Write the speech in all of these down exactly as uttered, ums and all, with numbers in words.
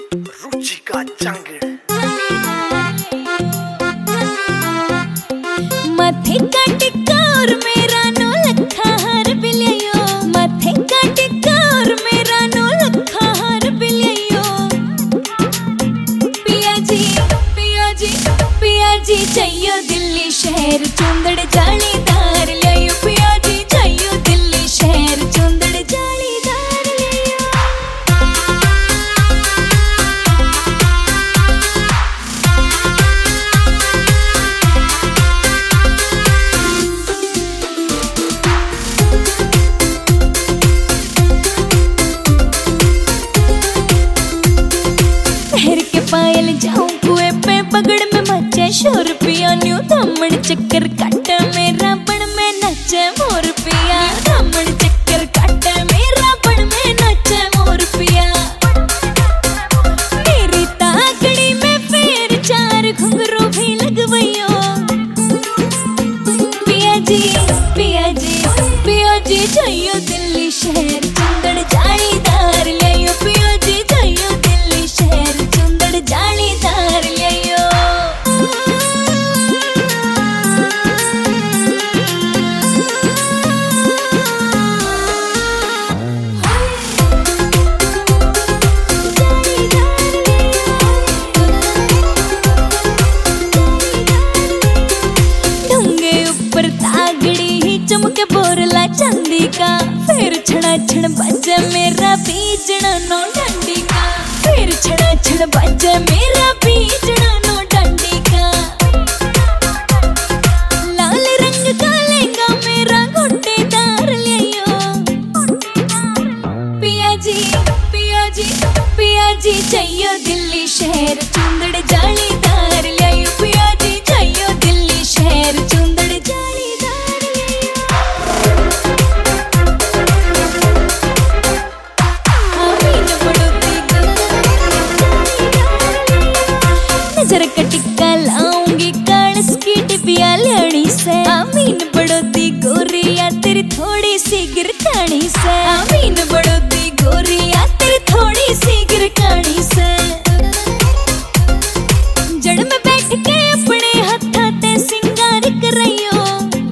रुचिका चांगड़ माथे का टिक्का और मेरा नो लखा हार बिलियो, माथे का टिक्का और मेरा नो लखा हार बिलियो। पिया जी पिया जी पिया जी चाहिए दिल्ली शहर चुंदड़ जालीदार लियो, पिया जी चाहिए दिल्ली शहर चुंदड़ जालीदार लियो। पहर के पायल जाऊं कुएं पे पगड़ में मचे शोर पिया न्यू धमड़ चक्कर काट मेरा बड़ में नचे मोर पिया, धमड़ चक्कर काट मेरा बड़ में नचे मोर पिया। मेरी ताकड़ी में फेर चार घुंघरू भी लगवैयो। पिया जी पिया जी पिया जी चाहिए दिल्ली शहर चुंदड़ जालीदार लियो, पिया जी चाहिए दिल्ली शहर चुंदड़ जालीदार लियो। ढूंगे ऊपर तागड़ी ही चमके बोरला चांदी का, फिर छड़ा छड़ बजे मेरा बीजना नो डंडी का, फिर छड़ा छड़ बजे मेरा बीजना नो डंडी का। लाल रंग का लहंगा मेरा गोटेदार लियो। पिया जी पिया जी पिया जी चाहिए दिल्ली शहर चुंदड़ जालीदार लियो, पिया जी चाहिए दिल्ली शहर चुंदड़ जालीदार लियो। आमीन बड़ोती नजर का टिक्का लाऊंगी कानस की डिबिया लेनी से, आमीन बड़ोती गोरिया तेरी थोड़ी सी गिरकानी से, आमीन बड़ोती गोरिया तेरी थोड़ी सी गिरकानी से। जड़ में बैठ के अपने हत्था ते सिंगार करइयो।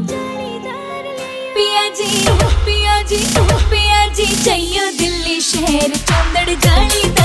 पिया जी पिया जी पिया जी चाहिए दिल्ली शहर चुंदड़ जालीदार।